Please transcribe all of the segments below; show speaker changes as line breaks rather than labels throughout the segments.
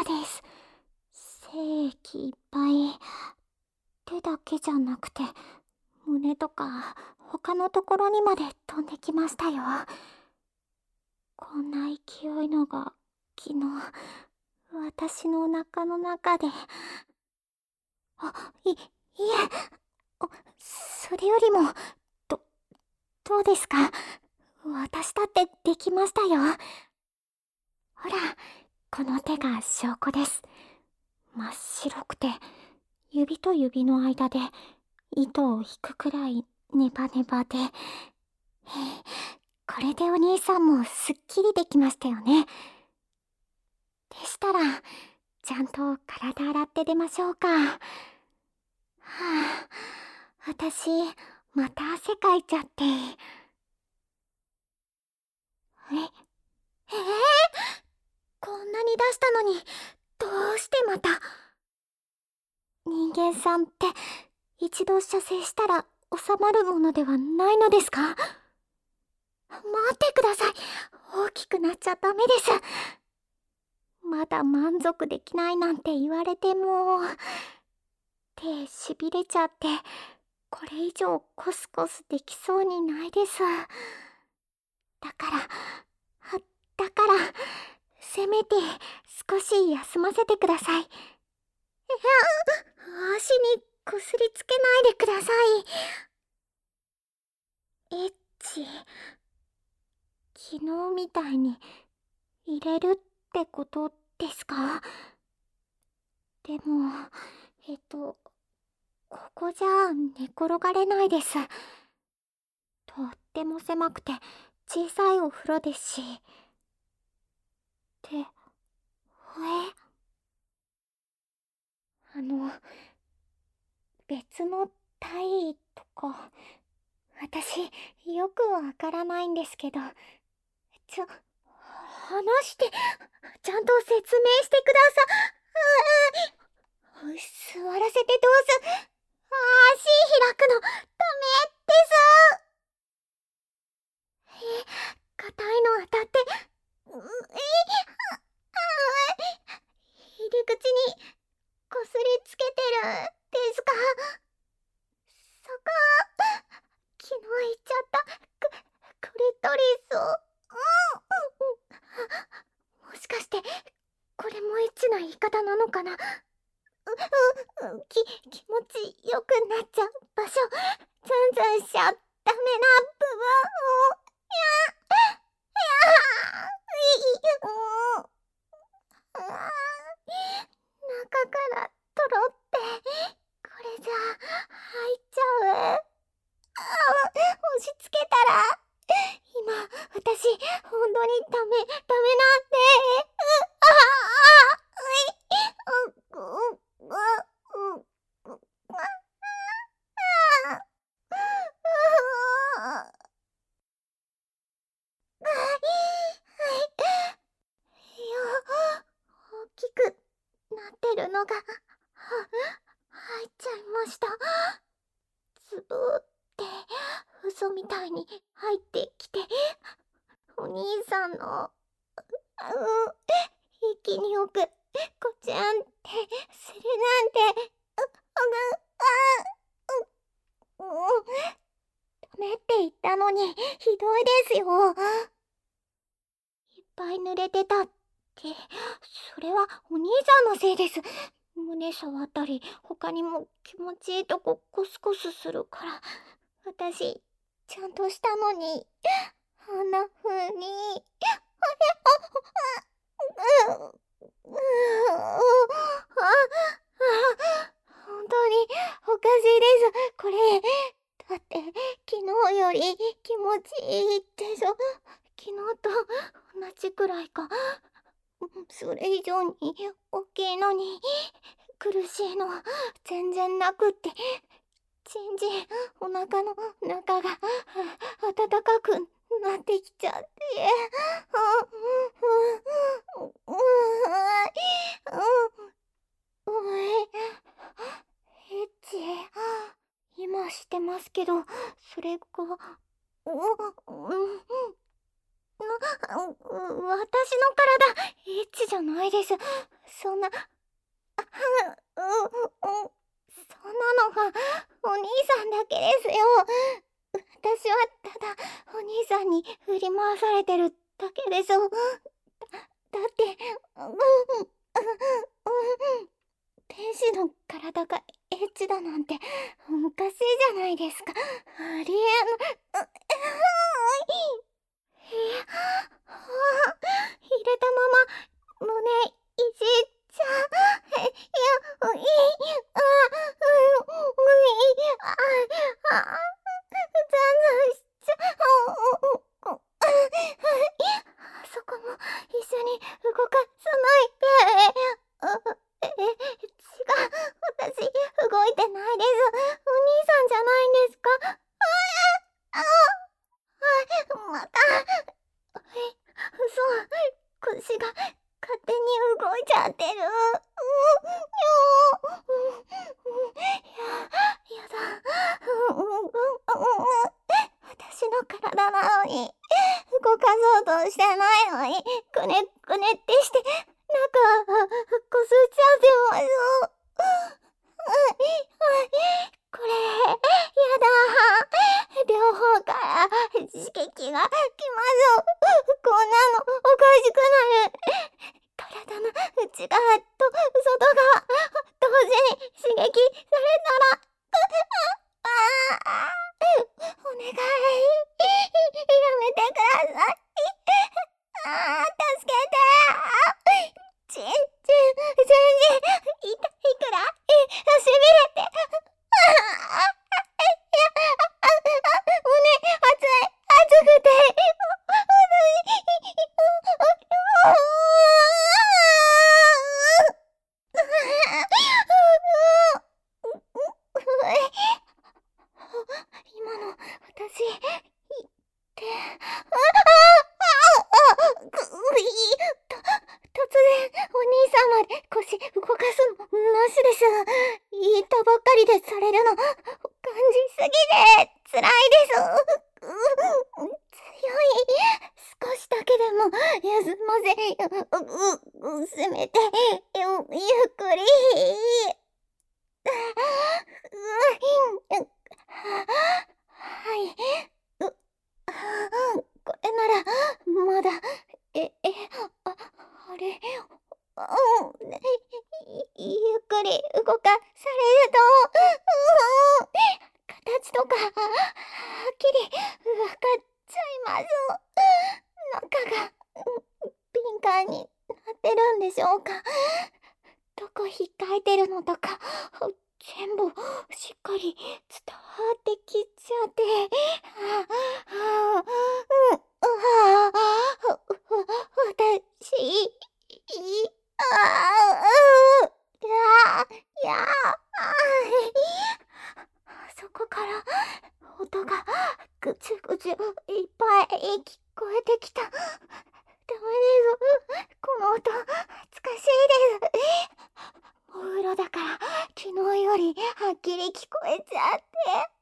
たです。精液いっぱい。手だけじゃなくて、胸とか他のところにまで飛んできましたよ。こんな勢いのが昨日、私のお腹の中で。いえ、それよりも、ど、どうですか？私だってできましたよ。ほら、この手が証拠です。真っ白くて、指と指の間で糸を引くくらいネバネバで。これでお兄さんもすっきりできましたよね。でしたら、ちゃんと体洗って出ましょうか。はあ、私、また汗かいちゃって。こんなに出したのに、どうしてまた。人間さんって一度射精したら収まるものではないのですか？待ってください。大きくなっちゃダメです。まだ満足できないなんて言われても。手しびれちゃって、これ以上コスコスできそうにないです。だから、せめて少し休ませてください。足にこすりつけないでください。エッチ。昨日みたいに入れるってことですか？でも、ここじゃ寝転がれないです。とっても狭くて小さいお風呂ですし。で、別の体位とか、私、よくわからないんですけど、話して、ちゃんと説明してください。座らせてどうす。足開くの、ダメです。硬いの当たって、入り口にこすりつけてるですか？そこ、昨日言っちゃったクリトリスを。もしかしてこれもエッチな言い方なのかな？気持ちよくなっちゃう場所、ズンズンしちゃダメな部分を。中からとろって、これじゃ入っちゃう。押し付けたら、今私本当にダメなんで。大きくなってるのが入っちゃいました。つぶーって嘘みたいに入ってきて、お兄さんの息によくこちゃんってするなんて。ダメって言ったのにひどいですよ。いっぱい濡れてたって、それはお兄さんのせいです。胸触ったり、他にも気持ちいいとこコスコスするから。私、ちゃんとしたのに、あんな風に。本当におかしいです、これ。だって、昨日より気持ちいいでしょ。昨日と同じくらいか。それ以上に大きいのに、苦しいの全然なくって、ちんじんお腹の中が温かくなってきちゃって。エッチ、今してますけど、それが、 私の体、エッチじゃないです。そんな、そんなのは、お兄さんだけですよ。私はただ、お兄さんに振り回されてるだけです。だって、天使の体がエッチだなんて、おかしいじゃないですか。ありえな、入れたまま、胸、いじっちゃう。いや、残念しちゃう。あそこも一緒に動かさないで。違う、私、動いてないです。お兄さんじゃないんですか？また、嘘、腰が勝手に動いちゃってる。やだ。私の体なのに、動かそうとしてないのに、くねくねってして、中、こすっちゃってます。これ、やだ。両方から刺激が来ます。こんなのおかしくなる。体の内側と外側、同時に刺激されたら、お願い、やめてください。助けて。全然、痛いくらい、しびれて。胸、熱くて。今の、私、言って、突然、お兄さんまで腰動かすのなしです。言ったばっかりでされるの、感じすぎて、辛いです。強い。少しだけでも、休ませ、せめて、ゆっくり。はい。これなら、まだ、あ、あれ、ゆっくり動かされると、形とか、はっきりわかっちゃいます。中が、敏感になってるんでしょうか。どこ引っかいてるのとか、全部しっかり伝わってきちゃって、私、そこから音がぐちゅぐちゅいっぱい聞こえてきた。ダメです。この音、恥ずかしいです。お風呂だから、昨日よりはっきり聞こえちゃって。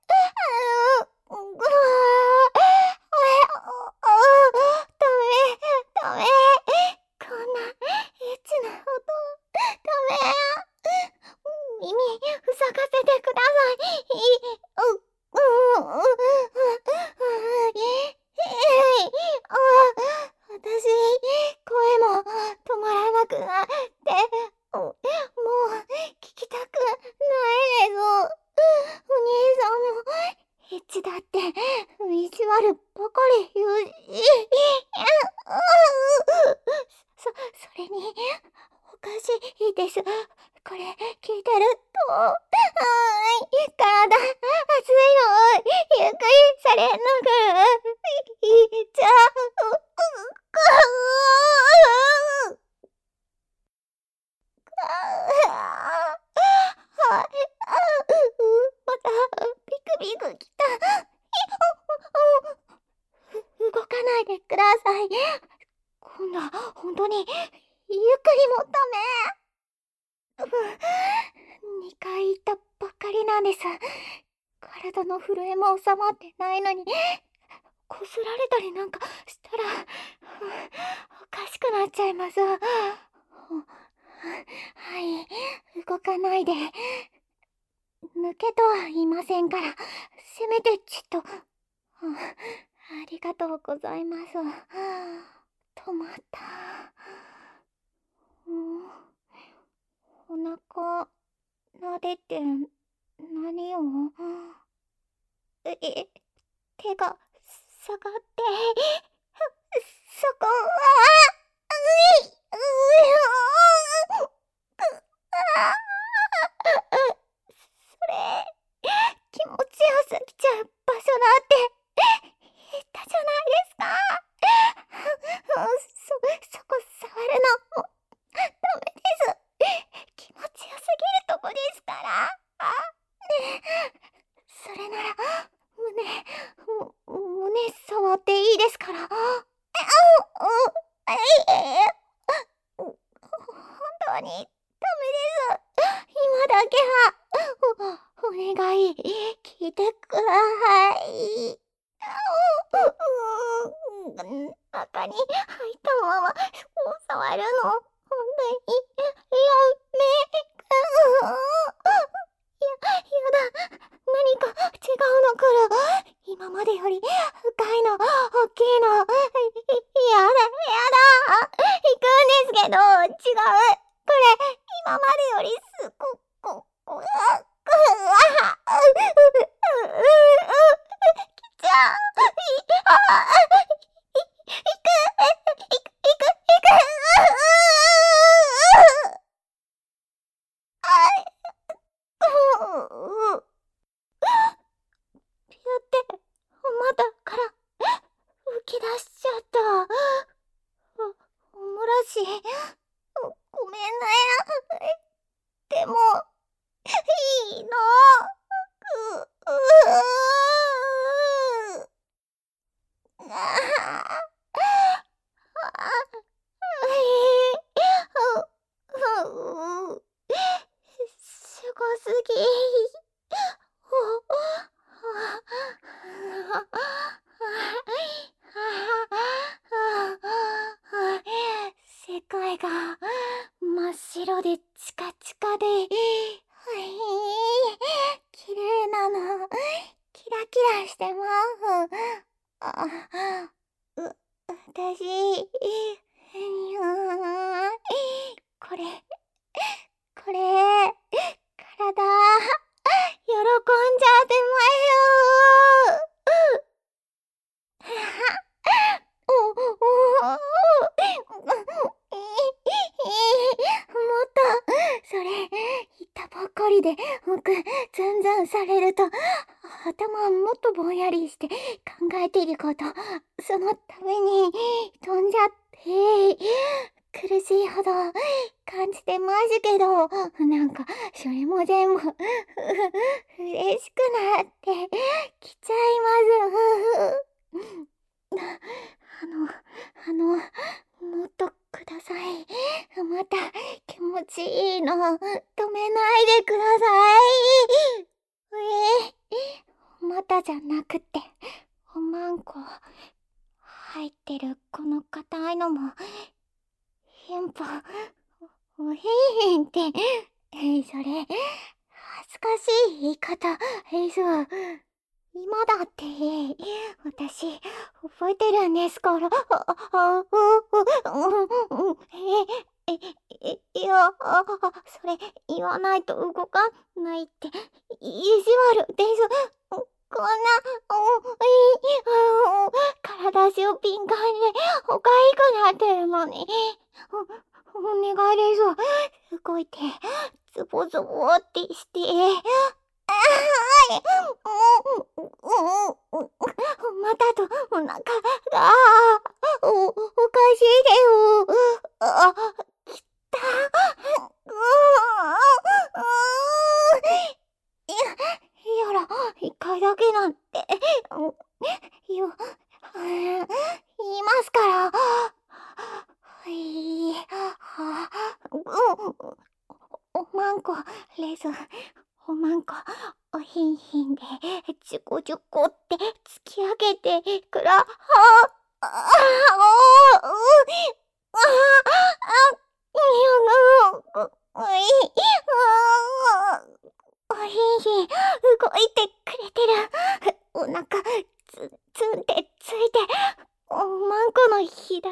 ダメ。こんなエッチな音、ダメ。耳塞がせてください。私、声も止まらなくなって、もう聞きたくないです。お兄さんも、エッチだって意地悪ばかり言うし、それに、おかしいです。これ、聞いてると、体、熱いの、ゆっくりされなくいっちゃう。また、ビクビクきた。動かないでください。今度は本当に、ゆっくりもダメ。2回言ったばっかりなんです。体の震えも収まってないのに、こすられたりなんかしたら、おしくなっちゃいます。はい、動かないで。抜けとは言いませんから、せめてちょっと。ありがとうございます。止まった。お腹、撫でて、何を手が下がって、そこは、それ、気持ちよすぎちゃう場所だって言ったじゃないですか。そこ触るの、ダメです。気持ちよすぎるとこですから。それなら、胸触っていいですから。本当にダメです。今だけは、お願い、聞いてください。中に入ったまま、そう触るの、本当に、やだ、何か違うの来る。今までより深いの、大きいの、やだ、行くんですけど、違う。これ、今までよりすこ、きちゃう。ピュってまだから吹き出しちゃった。おもらし、ごめんね。でもいいの。すごすぎ。世界が真っ白でチカチカで、綺麗なの。キラキラしてます。私、これ、体、喜んじゃってますもっと、それ、言ったばっかりで、僕、ズンズンされると、頭もっとぼんやりして考えてること、そのために飛んじゃって、苦しいほど感じてますけど、なんか、それも全部、嬉しくなってきちゃいます。もっとください。また気持ちいいの止めないでください。またじゃなくて、おまんこ入ってるこの硬いのも変歩おへんって、それ恥ずかしい言い方今だって私覚えてるんですから。いや、それ言わないと動かないって意地悪です。こんな、体中敏感でおかしくなってるのに。お願いです。動いて、ズボズボってして。またとお腹が、おかしいでよ。きた。やら、一回だけなんて、言いますから。おまんこ、レズ、おまんこ、おひんひんで、ちゅこちゅこって突き上げてくら、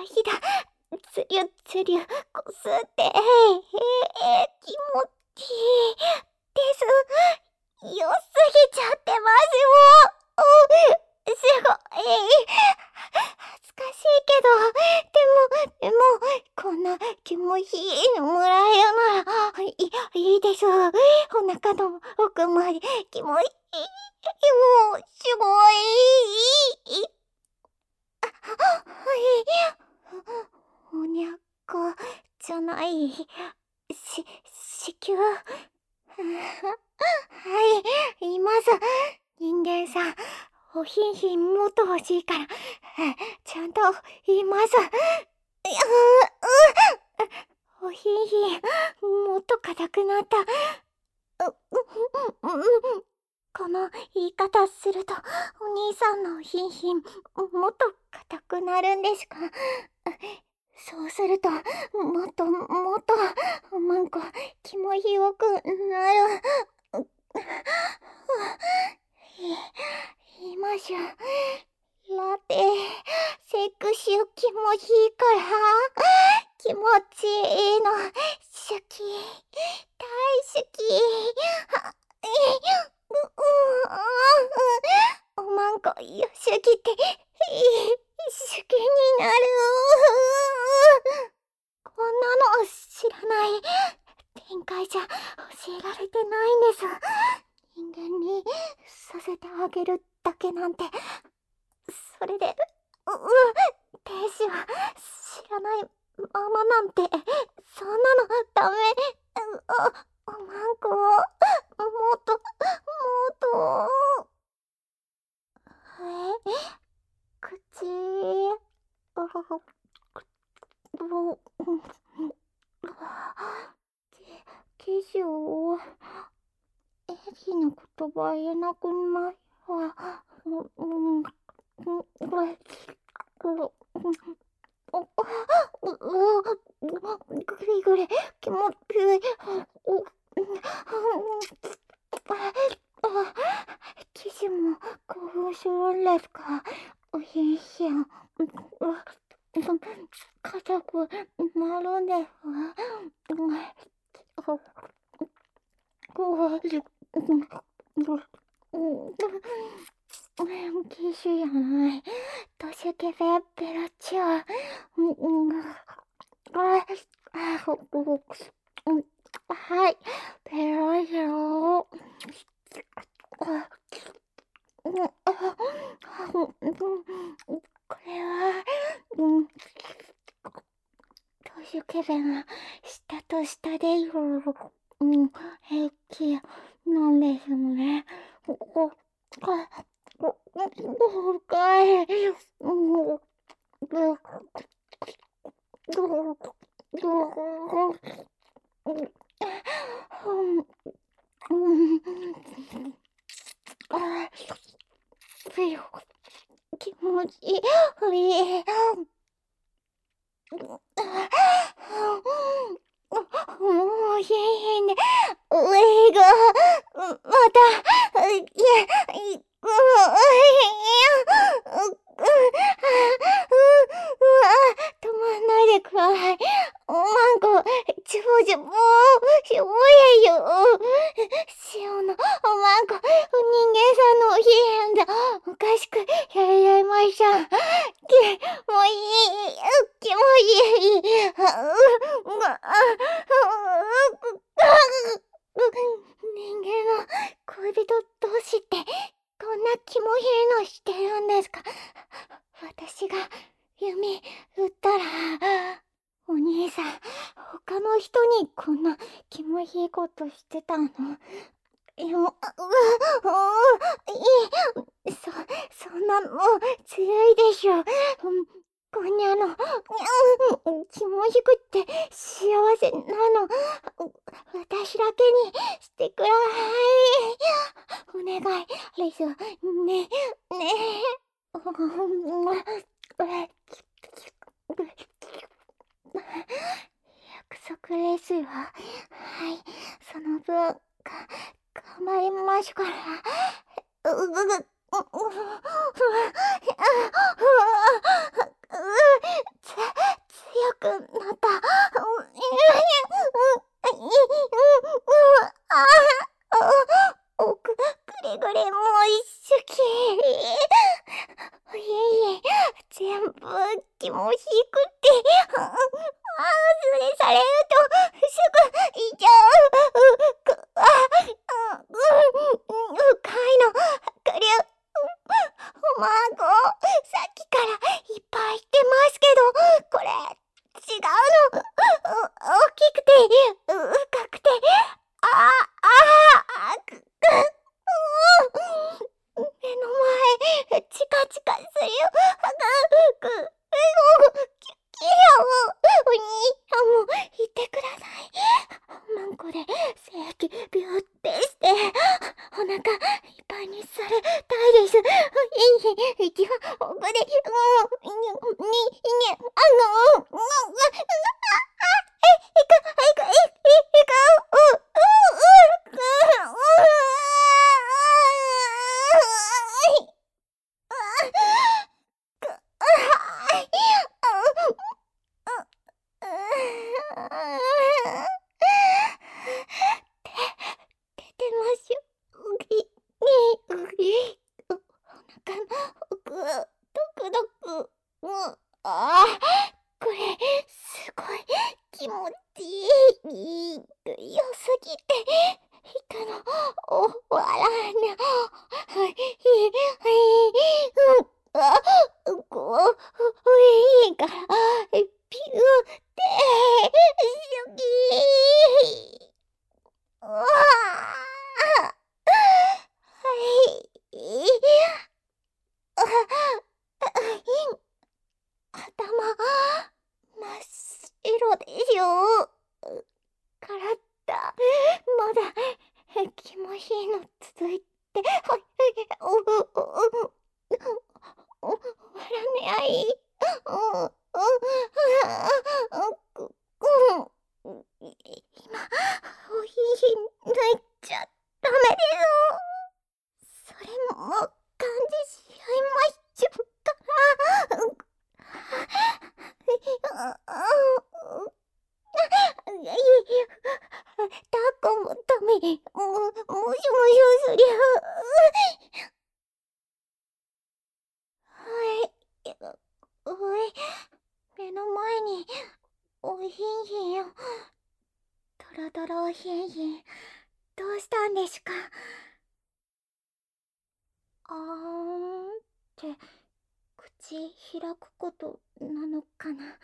ひだつりゅつりゅこすって、気持ちいいです。良すぎちゃってますよ。すごい恥ずかしいけど、でもこんな気持ちいいのもらえるならいいです。お腹の奥まで気持ちいい。もうすごい。はい。おにゃかじゃない。子宮。はい、います。人間さん、おひんひんもっと欲しいから、ちゃんと言います。おひんひん、もっと硬くなった。この言い方すると、お兄さんのおひんひん、もっと硬くなるんですか？そうすると、もっとおまんこ、気持ちよくなる。今じゃ、ラテ、セクシー気持ちいいから、気持ちいいの、好き、大好き。おまんこ、よすぎて、好きになる。こんなの知らない。展開じゃ教えられてないんです。人間にさせてあげるだけなんて。それで、天使は知らないままなんて、そんなのダメ。おまんこ、もっと、口、ケジュウ、エリの言葉言えなくないわ。グリグリ、気持ちいい。騎士も興奮するんですか？おひんしん。硬くなるんです。騎士じゃない。ドシュケベベラチュア。はい、ペロリロ。これは、ドシュケベが下と下でいろいろ、平気なんですよね。深い。気持ちいい。もうひんで、上が、また、止まんないでください。おまんこ、ちぼちぼ、しぼやよ。塩のおまんこ、人間さんのおひんだ。おかしくやられました。もういい、気もいい。人間の恋人同士ってこんなキモいのしてるんですか？私が弓打ったら、お兄さん、他の人にこんなキモいことしてたの？そんなのずるいでしょ。こんにゃの、気持ちくって幸せなの。私だけにしてください。お願いです。ね。約束ですよ。はい。その分、頑張りますから。 くなった。くれぐれもう一周き全部気も引くって、それされるとすぐいっちゃ深いのくりゅおまんこさっきからいっぱい言ってますけど、これ違うの。大きくて深くて、目の前チカチカするよ。キラお兄さんも言ってください。マンコで精液ビューってしてお腹いっぱいにされたいです。息は奥で出てますよ。お腹の奥、ドクドク。これ、すごい気持ちいい。良すぎて、人の笑えない。いいから、ピューって好き。頭、真っ白でしょ。体、まだ気持ちいいの続いて、笑わない。今、おひひ抜いちゃダメです。それも感じしちゃいましょうか。タコもダメ。もしもしすりゃ。目の前におひんひんよ。ドロドロおひんひん、どうしたんですか。あーんって口開くことなのかな。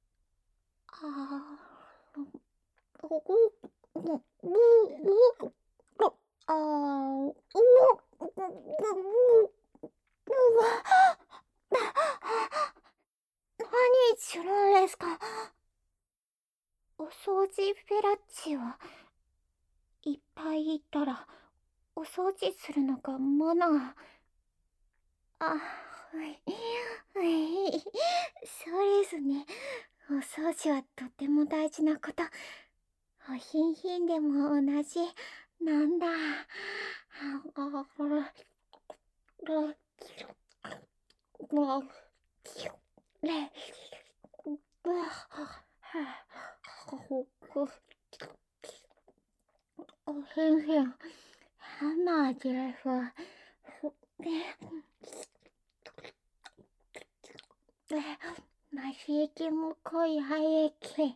何するんですか。お掃除フェラチはいっぱいいたらお掃除するのがマナー。そうですね。お掃除はとても大事なこと。おひんひんでも同じなんだ。おひんひん、マジです。増液も濃い肺液。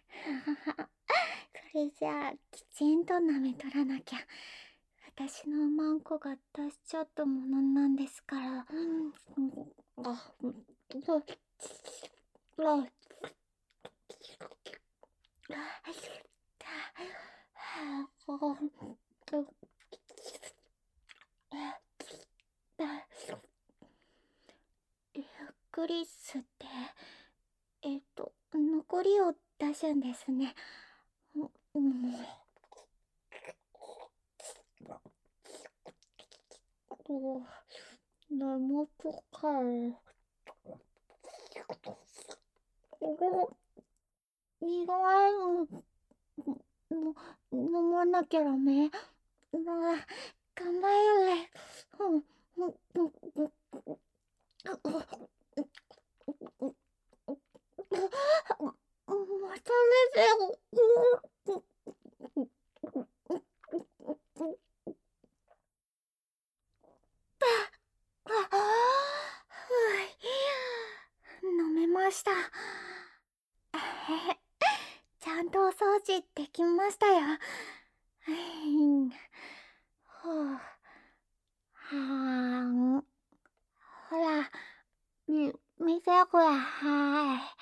それじゃあきちんと舐めとらなきゃ。私のマンコが出しちゃったものなんですから。ゆっくり吸って、残りを出すんですね。根元から苦いの飲まなきゃダメ。頑張るね。 飲めました。ちゃんとお掃除できましたよ。ふう。はーん。ほら、見てください。